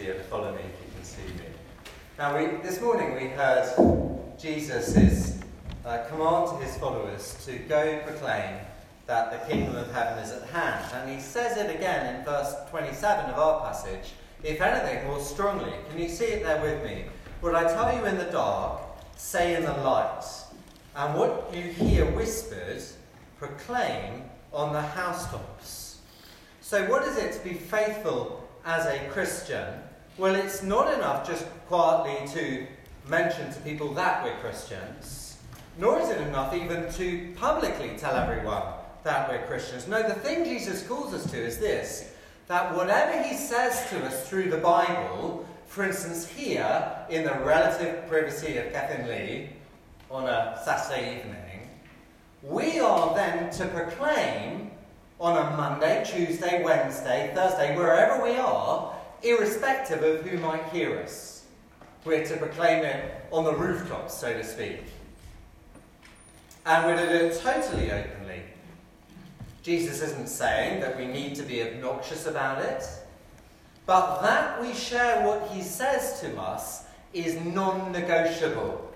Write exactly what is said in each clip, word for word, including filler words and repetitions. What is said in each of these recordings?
easier to follow me if you can see me. Now, we, this morning we heard Jesus' uh, command to his followers to go proclaim that the kingdom of heaven is at hand. And he says it again in verse twenty-seven of our passage, if anything, more strongly. Can you see it there with me? What I tell you in the dark, say in the light. And what you hear whispered, proclaim on the housetops. So what is it to be faithful as a Christian? Well, it's not enough just quietly to mention to people that we're Christians, nor is it enough even to publicly tell everyone that we're Christians. No, the thing Jesus calls us to is this, that whatever he says to us through the Bible, for instance here in the relative privacy of Gethin Lee on a Saturday evening, we are then to proclaim on a Monday, Tuesday, Wednesday, Thursday, wherever we are, irrespective of who might hear us. We're to proclaim it on the rooftops, so to speak. And we're to do it totally openly. Jesus isn't saying that we need to be obnoxious about it, but that we share what he says to us is non-negotiable.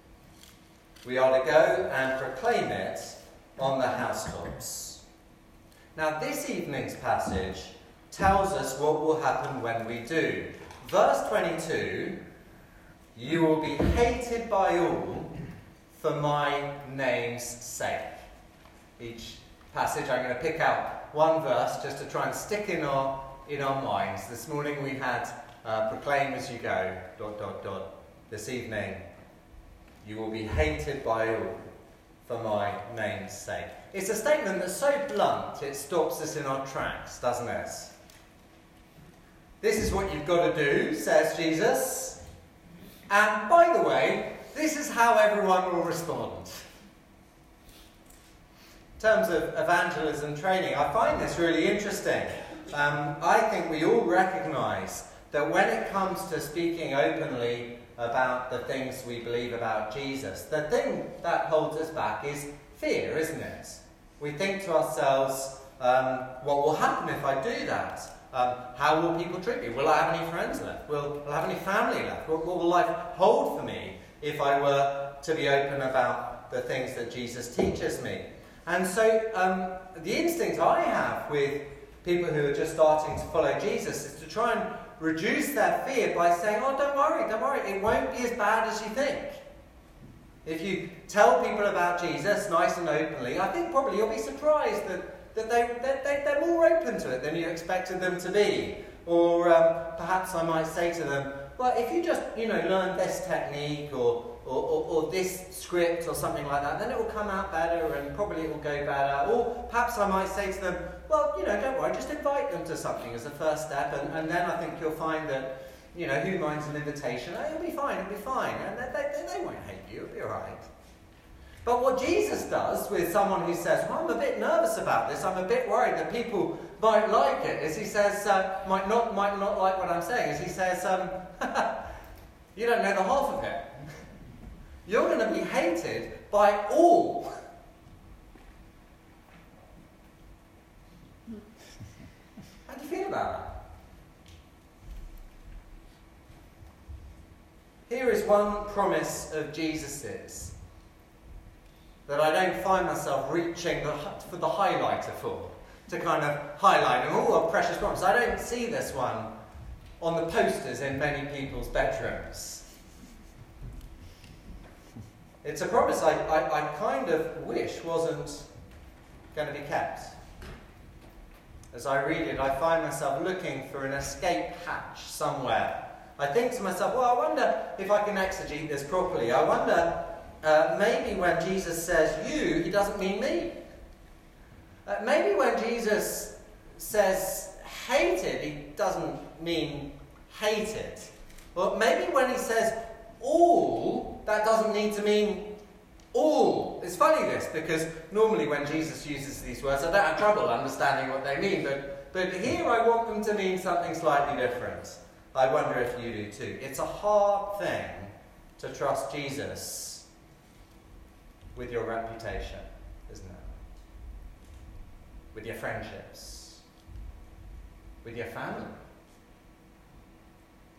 We are to go and proclaim it on the housetops. Now, this evening's passage tells us what will happen when we do. Verse twenty-two, you will be hated by all for my name's sake. Each passage, I'm going to pick out one verse just to try and stick in our, in our minds. This morning we had uh, proclaim as you go, dot, dot, dot. This evening, you will be hated by all for my name's sake. It's a statement that's so blunt it stops us in our tracks, doesn't it? This is what you've got to do, says Jesus. And by the way, this is how everyone will respond. In terms of evangelism training, I find this really interesting. Um, I think we all recognise that when it comes to speaking openly about the things we believe about Jesus, the thing that holds us back is fear, isn't it? We think to ourselves, um, what will happen if I do that? Um, how will people treat me? Will I have any friends left? Will, will I have any family left? What, what will life hold for me if I were to be open about the things that Jesus teaches me? And so um, the instinct I have with people who are just starting to follow Jesus is to try and reduce their fear by saying, oh, don't worry, don't worry, it won't be as bad as you think. If you tell people about Jesus nice and openly, I think probably you'll be surprised that, that they, they, they're more open to it than you expected them to be. Or um, perhaps I might say to them, well, if you just, you know, learn this technique or Or, or, or this script or something like that, then it will come out better and probably it will go better. Or perhaps I might say to them, well, you know, don't worry, just invite them to something as a first step, and, and then I think you'll find that, you know, who minds an invitation? Oh, it'll be fine, it'll be fine, and they, they, they won't hate you, it'll be all right. But what Jesus does with someone who says, well, I'm a bit nervous about this, I'm a bit worried that people might like it, is he says, uh, might not might not like what I'm saying, is he says, um, you don't know the half of it. You're going to be hated by all. How do you feel about that? Here is one promise of Jesus's that I don't find myself reaching the, for the highlighter for, to kind of highlight, oh, a precious promise. I don't see this one on the posters in many people's bedrooms. It's a promise I, I, I kind of wish wasn't going to be kept. As I read it, I find myself looking for an escape hatch somewhere. I think to myself, well, I wonder if I can exegete this properly. I wonder, uh, maybe when Jesus says you, he doesn't mean me. Uh, maybe when Jesus says hated, he doesn't mean hated. Or maybe when he says all, that doesn't need to mean all. It's funny this, because normally when Jesus uses these words, I don't have trouble understanding what they mean, but, but here I want them to mean something slightly different. I wonder if you do too. It's a hard thing to trust Jesus with your reputation, isn't it? With your friendships, with your family.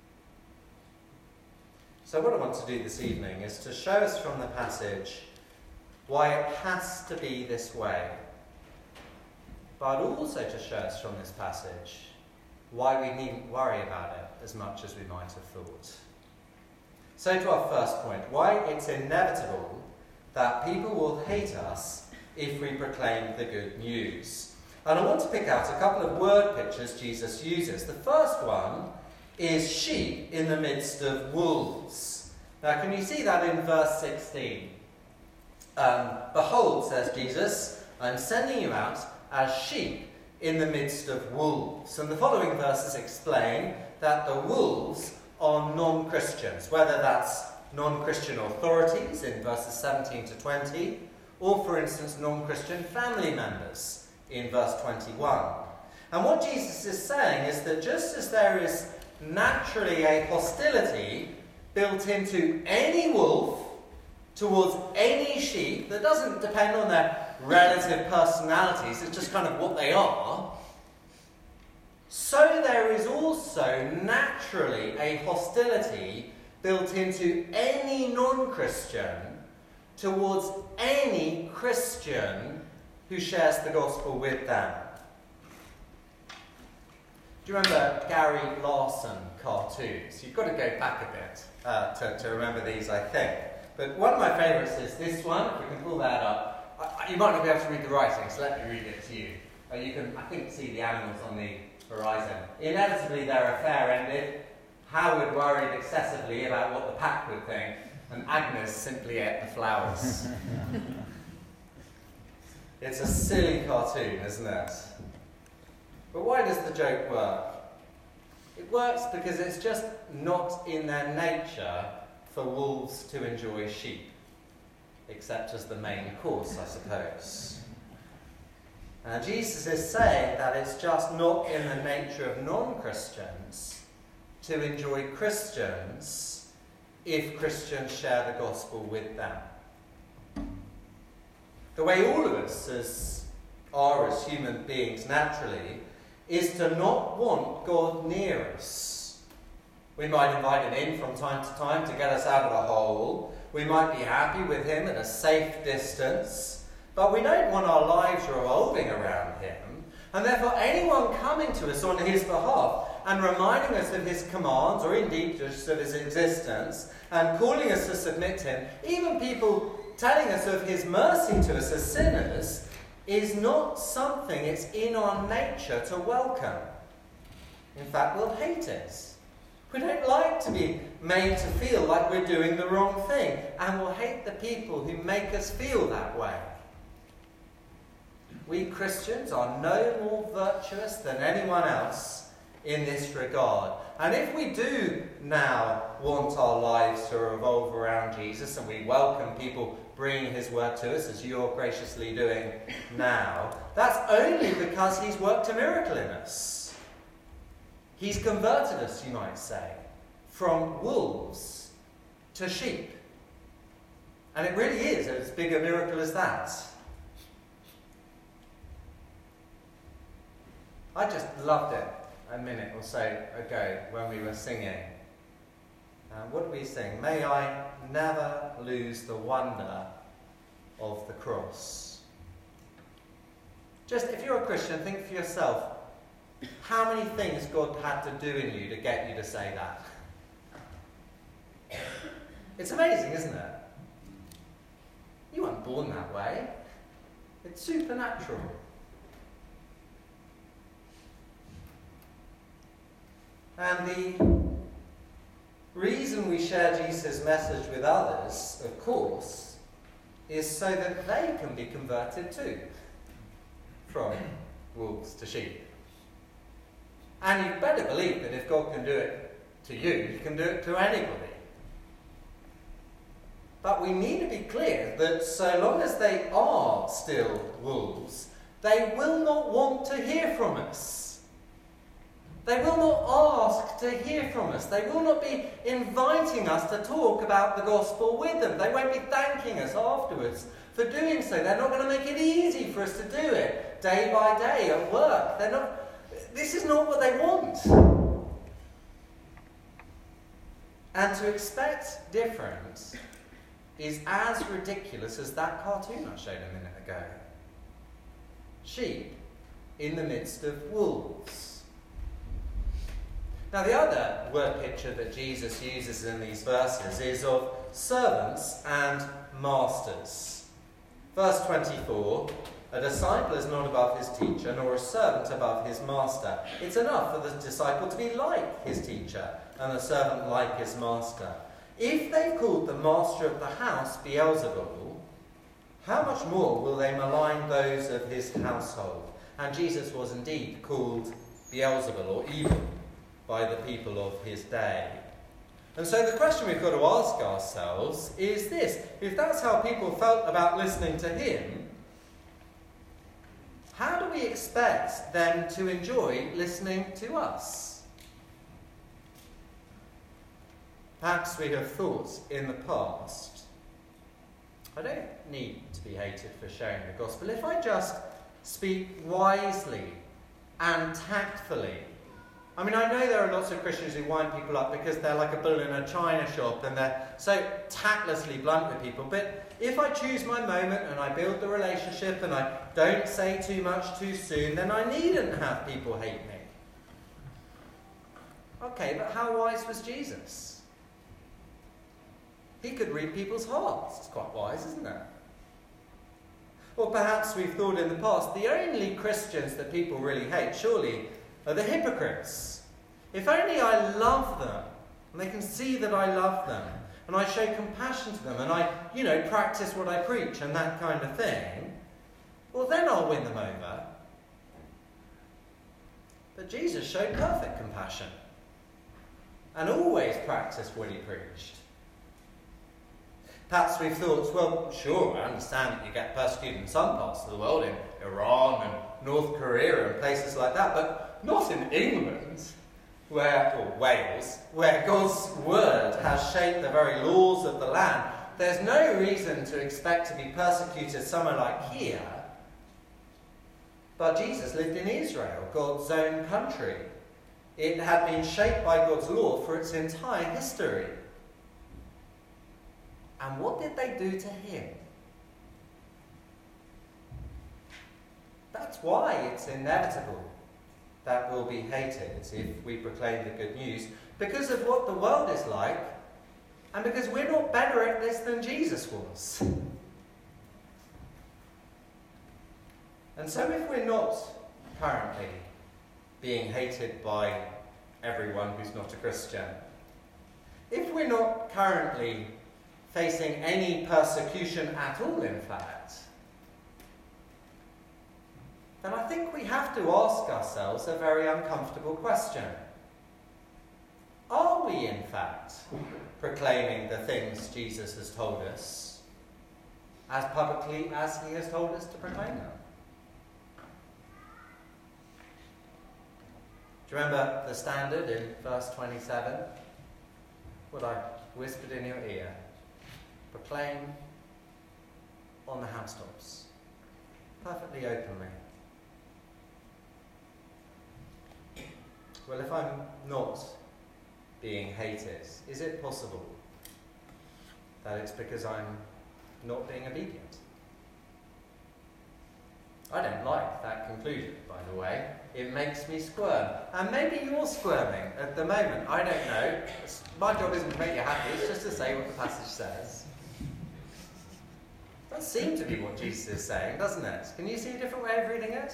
So what I want to do this evening is to show us from the passage why it has to be this way, but also to show us from this passage why we needn't worry about it as much as we might have thought. So to our first point, why it's inevitable that people will hate us if we proclaim the good news. And I want to pick out a couple of word pictures Jesus uses. The first one is sheep in the midst of wolves. Now, can you see that in verse sixteen? Um, Behold, says Jesus, I'm sending you out as sheep in the midst of wolves. And the following verses explain that the wolves are non-Christians, whether that's non-Christian authorities in verses seventeen to twenty, or, for instance, non-Christian family members in verse twenty-one. And what Jesus is saying is that just as there is naturally a hostility built into any wolf towards any sheep that doesn't depend on their relative personalities, it's just kind of what they are, so there is also naturally a hostility built into any non-Christian towards any Christian who shares the gospel with them. Do you remember Gary Larson cartoons? You've got to go back a bit uh, to, to remember these, I think. But one of my favourites is this one. If we can pull that up. I, you might not be able to read the writing, so let me read it to you. Uh, you can, I think, see the animals on the horizon. Inevitably, their affair ended. Howard worried excessively about what the pack would think, and Agnes simply ate the flowers. It's a silly cartoon, isn't it? But why does the joke work? It works because it's just not in their nature for wolves to enjoy sheep, except as the main course, I suppose. Now, Jesus is saying that it's just not in the nature of non-Christians to enjoy Christians if Christians share the gospel with them. The way all of us as, are as human beings naturally is to not want God near us. We might invite him in from time to time to get us out of a hole. We might be happy with him at a safe distance, but we don't want our lives revolving around him. And therefore anyone coming to us on his behalf and reminding us of his commands, or indeed just of his existence, and calling us to submit to him, even people telling us of his mercy to us as sinners, is not something it's in our nature to welcome. In fact, we'll hate it. We don't like to be made to feel like we're doing the wrong thing, and we'll hate the people who make us feel that way. We Christians are no more virtuous than anyone else in this regard. And if we do now want our lives to revolve around Jesus, and we welcome people bringing his word to us, as you're graciously doing now, that's only because he's worked a miracle in us. He's converted us, you might say, from wolves to sheep. And it really is as big a miracle as that. I just loved it a minute or so ago when we were singing. Uh, what did we sing? May I never lose the wonder of the cross. Just, if you're a Christian, think for yourself, how many things God had to do in you to get you to say that? It's amazing, isn't it? You weren't born that way. It's supernatural. And the reason we share Jesus' message with others, of course, is so that they can be converted too, from wolves to sheep. And you'd better believe that if God can do it to you, he can do it to anybody. But we need to be clear that so long as they are still wolves, they will not want to hear from us. They will not ask to hear from us. They will not be inviting us to talk about the gospel with them. They won't be thanking us afterwards for doing so. They're not going to make it easy for us to do it day by day at work. They're not. This is not what they want. And to expect different is as ridiculous as that cartoon I showed a minute ago. Sheep in the midst of wolves. Now, the other word picture that Jesus uses in these verses is of servants and masters. Verse twenty-four, a disciple is not above his teacher, nor a servant above his master. It's enough for the disciple to be like his teacher, and the servant like his master. If they've called the master of the house Beelzebul, how much more will they malign those of his household? And Jesus was indeed called Beelzebul, or evil, by the people of his day. And so the question we've got to ask ourselves is this: if that's how people felt about listening to him, how do we expect them to enjoy listening to us? Perhaps we have thought in the past, I don't need to be hated for sharing the gospel. If I just speak wisely and tactfully. I mean, I know there are lots of Christians who wind people up because they're like a bull in a china shop and they're so tactlessly blunt with people. But if I choose my moment and I build the relationship and I don't say too much too soon, then I needn't have people hate me. Okay, but how wise was Jesus? He could read people's hearts. It's quite wise, isn't it? Or perhaps we've thought in the past, the only Christians that people really hate, surely, are the hypocrites. If only I love them, and they can see that I love them, and I show compassion to them, and I, you know, practice what I preach, and that kind of thing, well, then I'll win them over. But Jesus showed perfect compassion, and always practiced what he preached. Perhaps we've thought, well, sure, I understand that you get persecuted in some parts of the world, in Iran and North Korea and places like that, but not in England, where, or Wales, where God's word has shaped the very laws of the land. There's no reason to expect to be persecuted somewhere like here. But Jesus lived in Israel, God's own country. It had been shaped by God's law for its entire history. And what did they do to him? That's why it's inevitable that we'll be hated if we proclaim the good news, because of what the world is like, and because we're not better at this than Jesus was. And so if we're not currently being hated by everyone who's not a Christian, if we're not currently facing any persecution at all, in fact, then I think we have to ask ourselves a very uncomfortable question. Are we, in fact, proclaiming the things Jesus has told us as publicly as he has told us to proclaim them? Do you remember the standard in verse twenty-seven? What I whispered in your ear. Proclaim on the housetops, perfectly openly. Well, if I'm not being hated, is it possible that it's because I'm not being obedient? I don't like that conclusion, by the way. It makes me squirm. And maybe you're squirming at the moment. I don't know. My job isn't to make you happy, it's just to say what the passage says. That seems to be what Jesus is saying, doesn't it? Can you see a different way of reading it?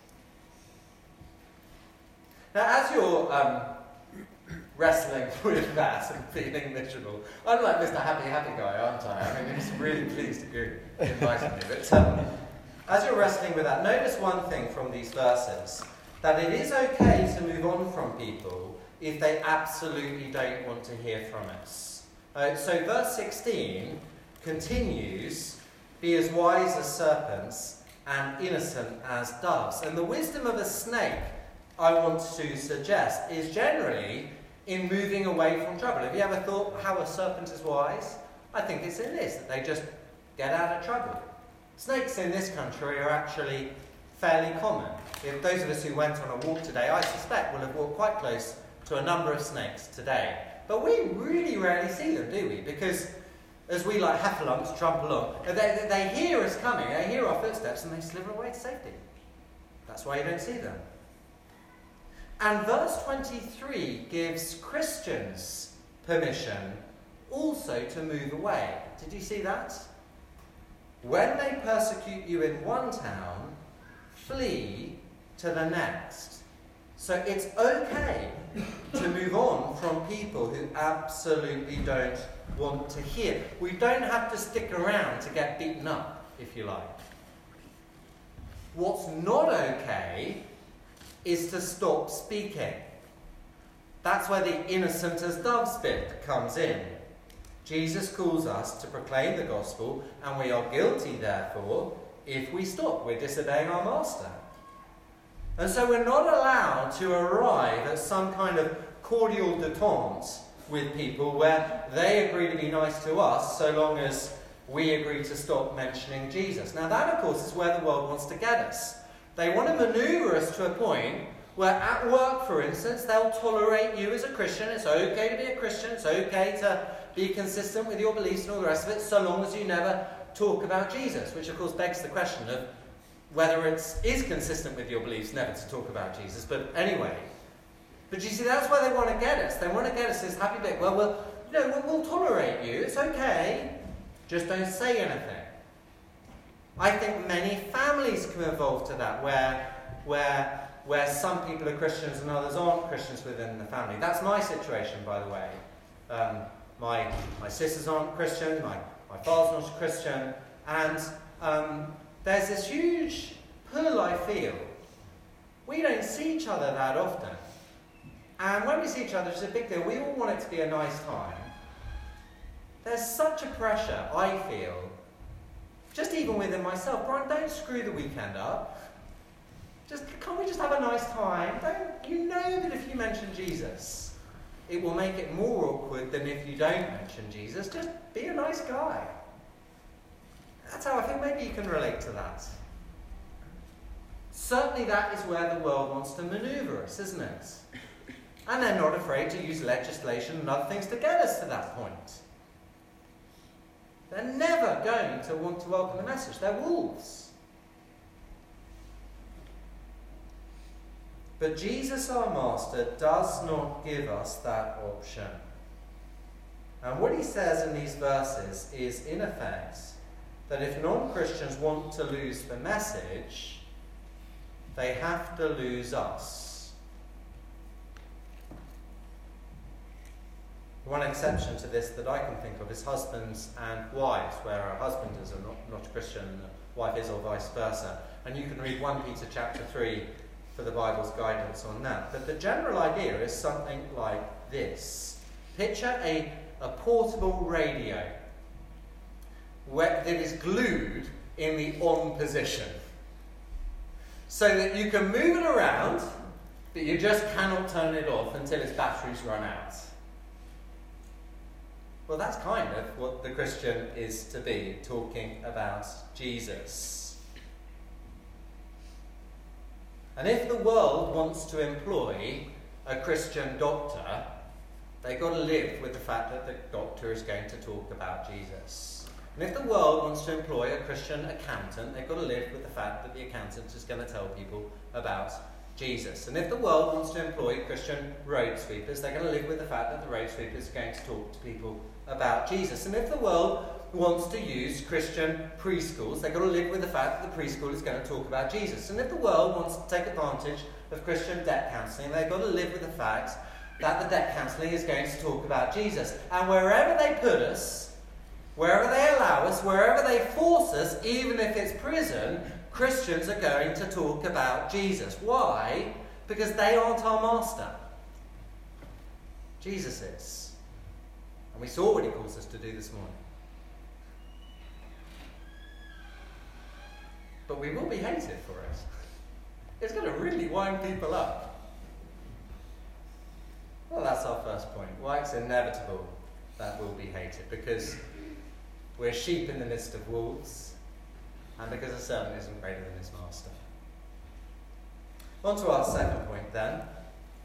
Now, as you're um, wrestling with that and feeling miserable, I'm like Mister Happy Happy Guy, aren't I? I mean, I'm really pleased that you invited me. But um, as you're wrestling with that, notice one thing from these verses, that it is okay to move on from people if they absolutely don't want to hear from us. Uh, so verse sixteen continues, be as wise as serpents and innocent as doves. And the wisdom of a snake, I want to suggest, is generally in moving away from trouble. Have you ever thought how a serpent is wise? I think it's in this, that they just get out of trouble. Snakes in this country are actually fairly common. If those of us who went on a walk today, I suspect, will have walked quite close to to a number of snakes today. But we really rarely see them, do we? Because as we like heffalumps trump along, they, they, they hear us coming, they hear our footsteps, and they slither away to safety. That's why you don't see them. And verse twenty-three gives Christians permission also to move away. Did you see that? When they persecute you in one town, flee to the next. So it's okay to move on from people who absolutely don't want to hear. We don't have to stick around to get beaten up, if you like. What's not okay is to stop speaking. That's where the innocent as doves bit comes in. Jesus calls us to proclaim the gospel, and we are guilty, therefore, if we stop. We're disobeying our master. And so we're not allowed to arrive at some kind of cordial détente with people where they agree to be nice to us so long as we agree to stop mentioning Jesus. Now that, of course, is where the world wants to get us. They want to maneuver us to a point where at work, for instance, they'll tolerate you as a Christian. It's okay to be a Christian. It's okay to be consistent with your beliefs and all the rest of it, so long as you never talk about Jesus, which, of course, begs the question of whether it is consistent with your beliefs never to talk about Jesus. But anyway, but you see, that's where they want to get us. They want to get us this happy bit. Well, we'll, you know, we'll, we'll tolerate you. It's okay. Just don't say anything. I think many families can evolve to that, where, where, where some people are Christians and others aren't Christians within the family. That's my situation, by the way. Um, my, my sisters aren't Christian. My, my father's not a Christian. And um, there's this huge pull, I feel. We don't see each other that often. And when we see each other, it's a big deal. We all want it to be a nice time. There's such a pressure, I feel, just even within myself. Brian, don't screw the weekend up. Just, can't we just have a nice time? Don't, you know that if you mention Jesus, it will make it more awkward than if you don't mention Jesus. Just be a nice guy. That's how I think maybe you can relate to that. Certainly that is where the world wants to maneuver us, isn't it? And they're not afraid to use legislation and other things to get us to that point. They're never going to want to welcome the message. They're wolves. But Jesus, our Master, does not give us that option. And what he says in these verses is, in effect, that if non-Christians want to lose the message, they have to lose us. One exception to this that I can think of is husbands and wives, where a husband is a not, not a Christian and a wife is, or vice versa. And you can read First Peter chapter three for the Bible's guidance on that. But the general idea is something like this. Picture a, a portable radio where, that is glued in the on position, so that you can move it around, but you just cannot turn it off until its batteries run out. Well, that's kind of what the Christian is to be, talking about Jesus. And if the world wants to employ a Christian doctor, they've got to live with the fact that the doctor is going to talk about Jesus. And if the world wants to employ a Christian accountant, they've got to live with the fact that the accountant is going to tell people about Jesus. And if the world wants to employ Christian road sweepers, they're going to live with the fact that the road sweepers are going to talk to people about Jesus. And if the world wants to use Christian preschools, they've got to live with the fact that the preschool is going to talk about Jesus. And if the world wants to take advantage of Christian debt counselling, they've got to live with the fact that the debt counselling is going to talk about Jesus. And wherever they put us, wherever they allow us, wherever they force us, even if it's prison, Christians are going to talk about Jesus. Why? Because they aren't our master. Jesus is. And we saw what he calls us to do this morning. But we will be hated for it. It's going to really wind people up. Well, that's our first point. Why it's inevitable that we'll be hated. Because we're sheep in the midst of wolves, and because a servant isn't greater than his master. On to our second point then.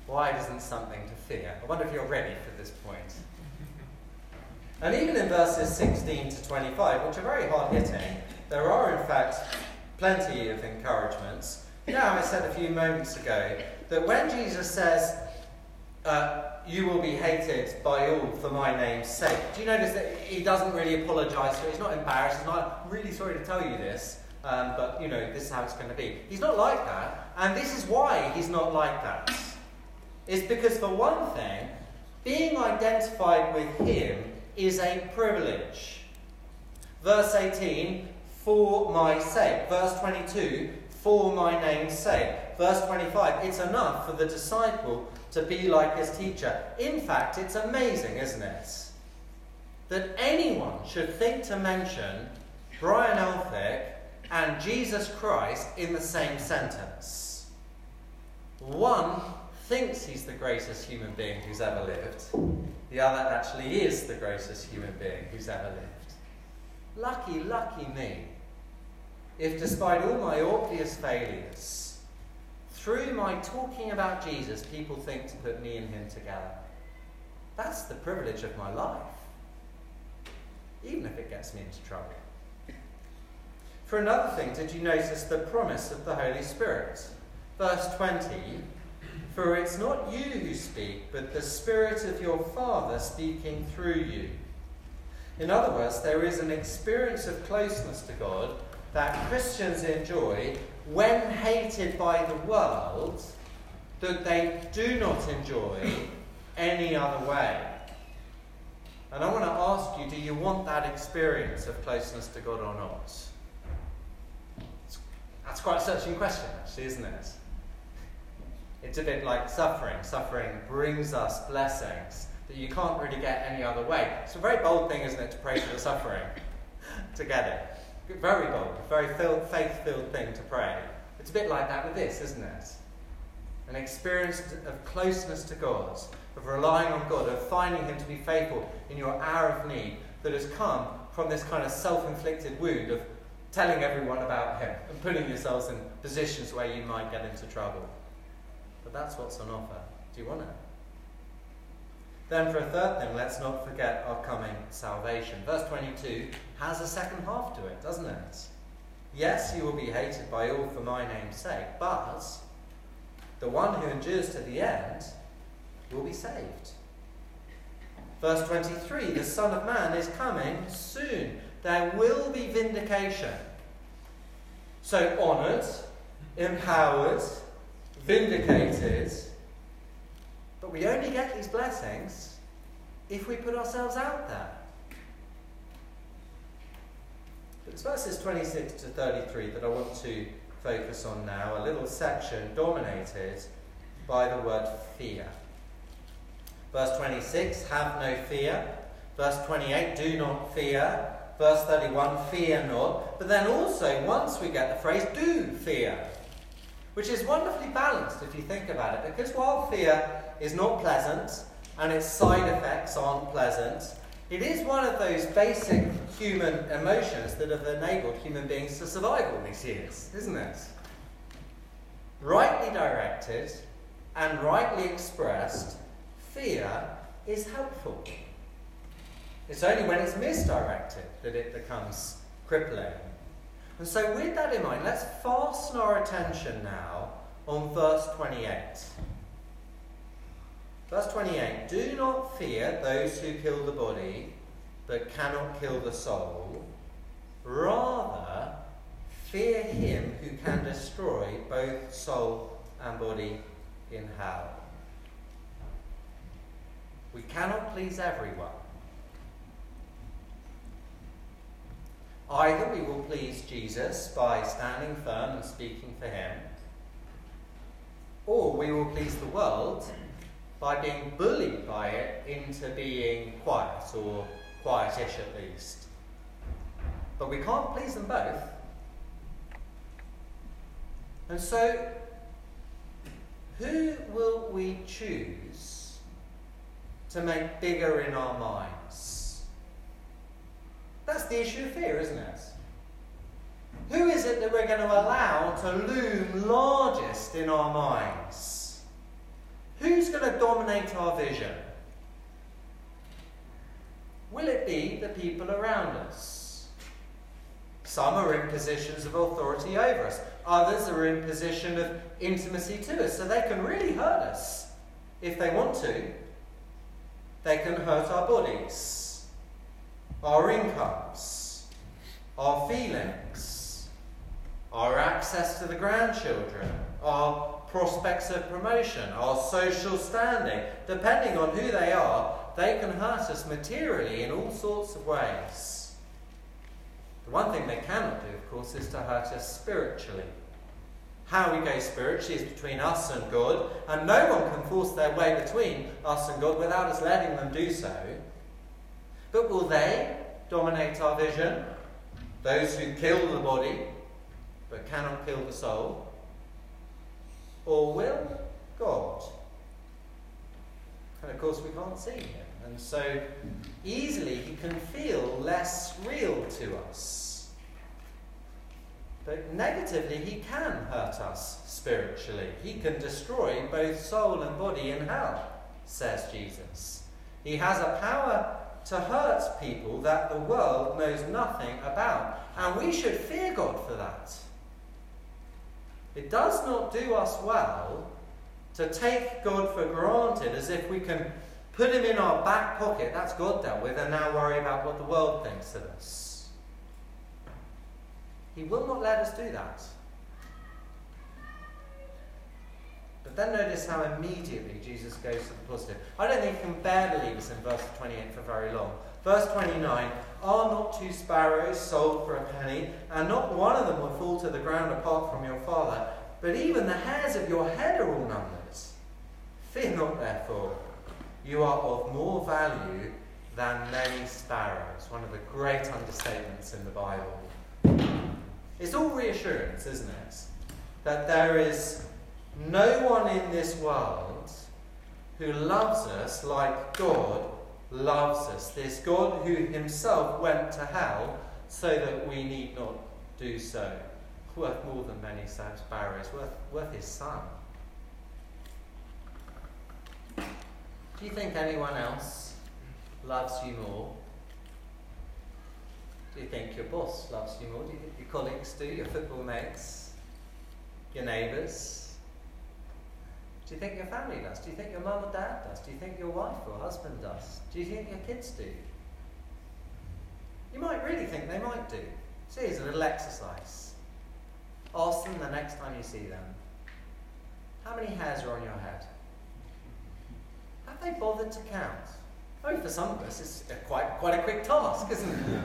Why isn't something to fear? I wonder if you're ready for this point. And even in verses sixteen to twenty-five, which are very hard-hitting, there are in fact plenty of encouragements. You know how I said a few moments ago that when Jesus says, uh, you will be hated by all for my name's sake, do you notice that he doesn't really apologise for it? He's not embarrassed. He's not, I'm really sorry to tell you this, um, but, you know, this is how it's going to be. He's not like that, and this is why he's not like that. It's because, for one thing, being identified with him is a privilege. Verse eighteen, for my sake. Verse twenty-two, for my name's sake. Verse twenty-five, it's enough for the disciple to be like his teacher. In fact, it's amazing, isn't it, that anyone should think to mention Brian Elphick and Jesus Christ in the same sentence. One thinks he's the greatest human being who's ever lived. The other actually is the greatest human being who's ever lived. Lucky, lucky me, if despite all my obvious failures, through my talking about Jesus, people think to put me and him together. That's the privilege of my life, even if it gets me into trouble. For another thing, did you notice the promise of the Holy Spirit? Verse twenty, for it's not you who speak, but the Spirit of your Father speaking through you. In other words, there is an experience of closeness to God that Christians enjoy when hated by the world that they do not enjoy any other way. And I want to ask you, do you want that experience of closeness to God or not? That's quite a searching question, actually, isn't it? It's a bit like suffering. Suffering brings us blessings that you can't really get any other way. It's a very bold thing, isn't it, to pray for the suffering to get it. Very bold, very faith-filled thing to pray. It's a bit like that with this, isn't it? An experience of closeness to God, of relying on God, of finding him to be faithful in your hour of need, that has come from this kind of self-inflicted wound of telling everyone about him and putting yourselves in positions where you might get into trouble. But that's what's on offer. Do you want it? Then for a third thing, let's not forget our coming salvation. Verse twenty-two has a second half to it, doesn't it? Yes, you will be hated by all for my name's sake, but the one who endures to the end will be saved. Verse twenty-three, the Son of Man is coming soon. There will be vindication. So honoured, empowered, vindicated. But we only get these blessings if we put ourselves out there. It's verses twenty-six to thirty-three that I want to focus on now, a little section dominated by the word fear. Verse twenty-six, have no fear. Verse twenty-eight, do not fear. Verse thirty-one, fear not. But then also, once we get the phrase, do fear, which is wonderfully balanced if you think about it, because while fear is not pleasant and its side effects aren't pleasant, it is one of those basic human emotions that have enabled human beings to survive all these years, isn't it? Rightly directed and rightly expressed, fear is helpful. It's only when it's misdirected that it becomes crippling. And so with that in mind, let's fasten our attention now on verse twenty-eight. Verse twenty-eight, do not fear those who kill the body, but cannot kill the soul. Rather, fear him who can destroy both soul and body in hell. We cannot please everyone. Either we will please Jesus by standing firm and speaking for him, or we will please the world by being bullied by it into being quiet, or quietish at least. But we can't please them both. And so, who will we choose to make bigger in our minds? That's the issue of fear, isn't it? Who is it that we're going to allow to loom largest in our minds? who's going to dominate our vision? Will it be the people around us? Some are in positions of authority over us. Others are in position of intimacy to us, so they can really hurt us if they want to. They can hurt our bodies, our incomes, our feelings, our access to the grandchildren, our prospects of promotion, our social standing. Depending on who they are, they can hurt us materially in all sorts of ways. The one thing they cannot do, of course, is to hurt us spiritually. How we go spiritually is between us and God, and no one can force their way between us and God without us letting them do so. But will they dominate our vision? Those who kill the body but cannot kill the soul? Or will God? And of course we can't see him, and so easily he can feel less real to us. But negatively he can hurt us spiritually. He can destroy both soul and body in hell, says Jesus. He has a power to hurt people that the world knows nothing about, and we should fear God for that. It does not do us well to take God for granted as if we can put him in our back pocket, that's God dealt with, and now worry about what the world thinks of us. He will not let us do that. But then notice how immediately Jesus goes to the positive. I don't think he can bear to leave us in verse twenty-eight for very long. Verse twenty-nine, are not two sparrows sold for a penny, and not one of them will fall to the ground apart from your Father, but even the hairs of your head are all numbered. Fear not, therefore, you are of more value than many sparrows. One of the great understatements in the Bible. It's all reassurance, isn't it? That there is no one in this world who loves us like God loves us. This God who himself went to hell so that we need not do so. Worth more than many sparrows, worth, worth his son. Do you think anyone else loves you more? Do you think your boss loves you more? Do you think your colleagues do? Your football mates? Your neighbours? Do you think your family does? Do you think your mum or dad does? Do you think your wife or husband does? Do you think your kids do? You might really think they might do. See, it's a little exercise. Ask them the next time you see them, how many hairs are on your head? Have they bothered to count? Oh, for some of us, it's a quite, quite a quick task, isn't it?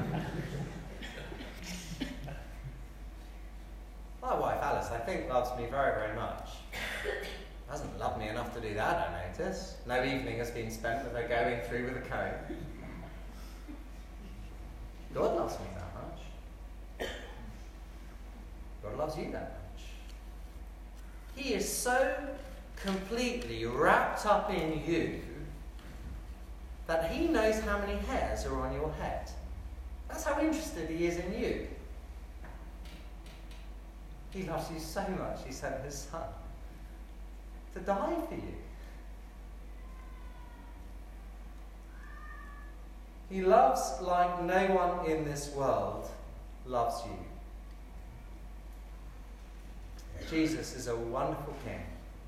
My wife, Alice, I think loves me very, very much. Hasn't loved me enough to do that, I notice. No evening has been spent with her going through with a comb. God loves me that much. God loves you that much. He is so completely wrapped up in you that he knows how many hairs are on your head. That's how interested he is in you. He loves you so much, he sent his son to die for you. He loves like no one in this world loves you. Jesus is a wonderful king.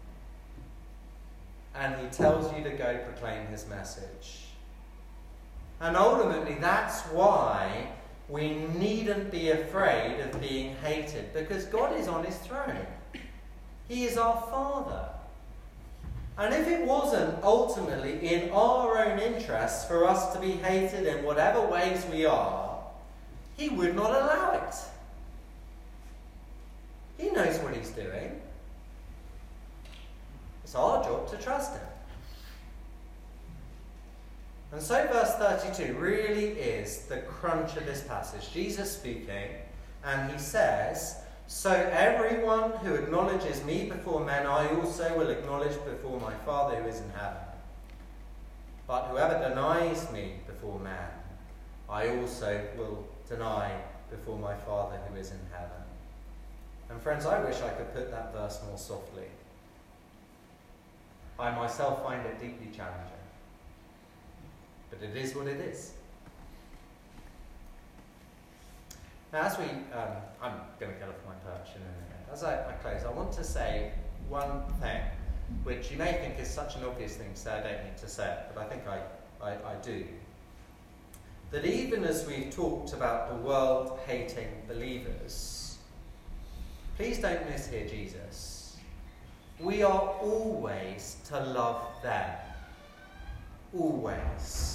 And he tells you to go proclaim his message. And ultimately, that's why we needn't be afraid of being hated, because God is on his throne. He is our Father. And if it wasn't ultimately in our own interests for us to be hated in whatever ways we are, he would not allow it. He knows what he's doing. It's our job to trust him. And so verse thirty-two really is the crunch of this passage. Jesus speaking, and he says, so everyone who acknowledges me before men, I also will acknowledge before my Father who is in heaven. But whoever denies me before man, I also will deny before my Father who is in heaven. And friends, I wish I could put that verse more softly. I myself find it deeply challenging. But it is what it is. Now, as we, um, I'm going to get off my perch in a minute. As I, I close, I want to say one thing, which you may think is such an obvious thing to say, I don't need to say it, but I think I, I, I do. That even as we've talked about the world-hating believers, please don't mishear Jesus. We are always to love them. Always.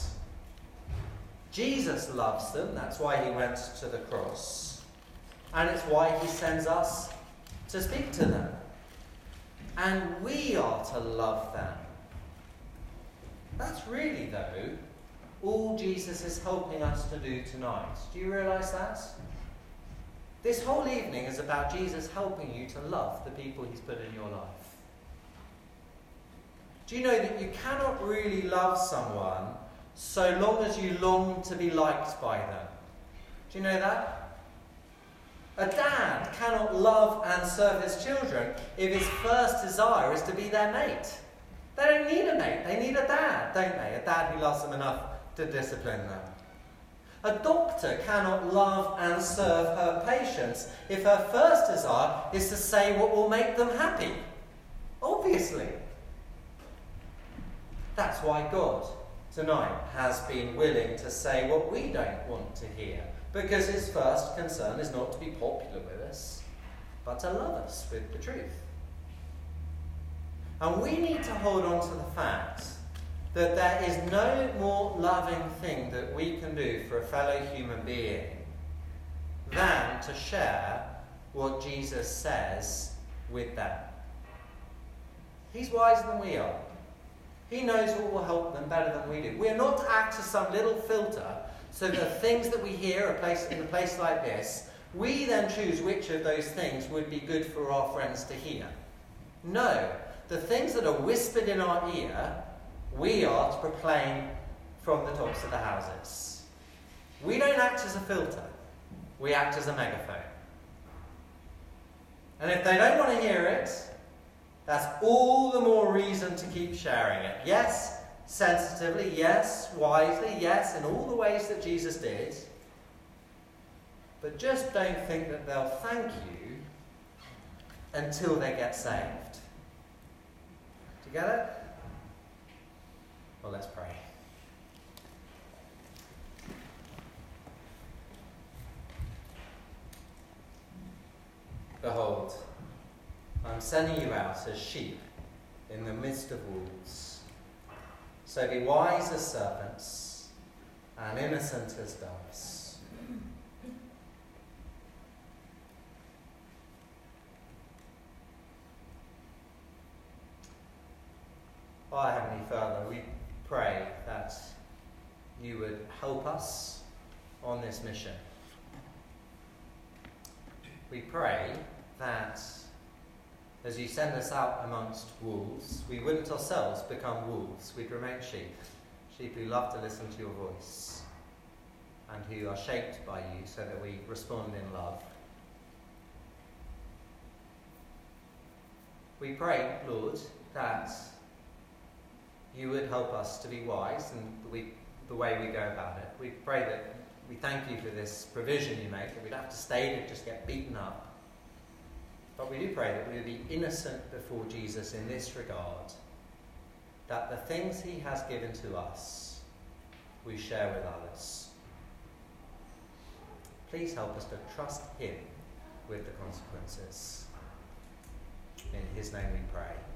Jesus loves them, that's why he went to the cross. And it's why he sends us to speak to them. And we are to love them. That's really, though, all Jesus is helping us to do tonight. Do you realise that? This whole evening is about Jesus helping you to love the people he's put in your life. Do you know that you cannot really love someone so long as you long to be liked by them? Do you know that? A dad cannot love and serve his children if his first desire is to be their mate. They don't need a mate, they need a dad, don't they? A dad who loves them enough to discipline them. A doctor cannot love and serve her patients if her first desire is to say what will make them happy. Obviously. That's why God tonight has been willing to say what we don't want to hear, because his first concern is not to be popular with us, but to love us with the truth. And we need to hold on to the fact that there is no more loving thing that we can do for a fellow human being than to share what Jesus says with them. He's wiser than we are. He knows what will help them better than we do. We are not to act as some little filter so that the things that we hear a place, in a place like this, we then choose which of those things would be good for our friends to hear. No, the things that are whispered in our ear, we are to proclaim from the tops of the houses. We don't act as a filter. We act as a megaphone. And if they don't want to hear it, that's all the more reason to keep sharing it. Yes, sensitively, yes, wisely, yes, in all the ways that Jesus did. But just don't think that they'll thank you until they get saved. Do you get it? Well, let's pray. Behold, I'm sending you out as sheep in the midst of wolves. So be wise as serpents and innocent as doves. Our Heavenly Father, we pray that you would help us on this mission. We pray that as you send us out amongst wolves, we wouldn't ourselves become wolves. We'd remain sheep, sheep who love to listen to your voice and who are shaped by you so that we respond in love. We pray, Lord, that you would help us to be wise in the, we, the way we go about it. We pray that we thank you for this provision you make, that we'd have to stay to just get beaten up. But we do pray that we would be innocent before Jesus in this regard, that the things he has given to us, we share with others. Please help us to trust him with the consequences. In his name we pray.